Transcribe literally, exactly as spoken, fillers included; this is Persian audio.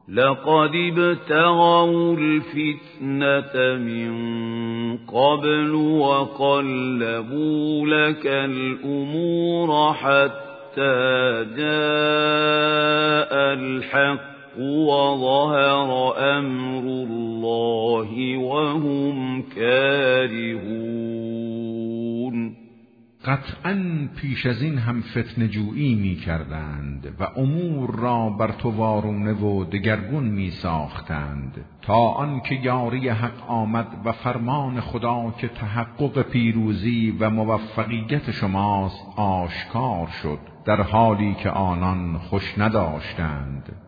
لقد ابتغوا الفتنة من قبل وقلبوا لك الأمور حتى جاء الحق وظهر أمر الله وهم كارهون. قطعاً پیش از این هم فتنه جویی می کردند و امور را بر تو وارونه و دگرگون می ساختند تا آنکه یاری حق آمد و فرمان خدا که تحقق پیروزی و موفقیت شماست آشکار شد، در حالی که آنان خوش نداشتند.